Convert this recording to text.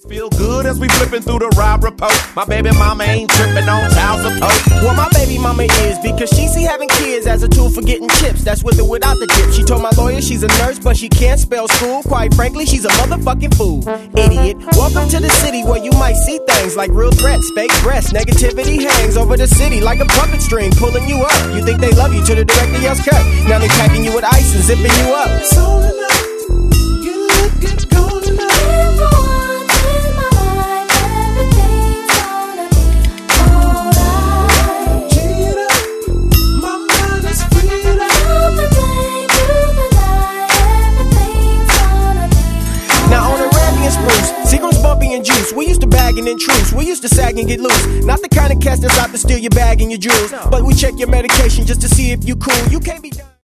Feel good as we flipping through the ride report. My baby mama ain't tripping on child support. Well, my baby mama is, because she see having kids as a tool for getting chips. That's with or without the dip. She told my lawyer she's a nurse, but she can't spell school. Quite frankly, she's a motherfucking fool. Idiot. Welcome to the city where you might see things like real threats, fake breasts. Negativity hangs over the city like a puppet string pulling you up. You think they love you till the director yells cut. Now they packing you with ice and zipping you up. So tonight, you look good, cold enough. Seagram's bumpy and juice. We used to bag and then truce. We used to sag and get loose. Not the kind of cast that's out to steal your bag and your jewels. But we check your medication just to see if you cool. You can't be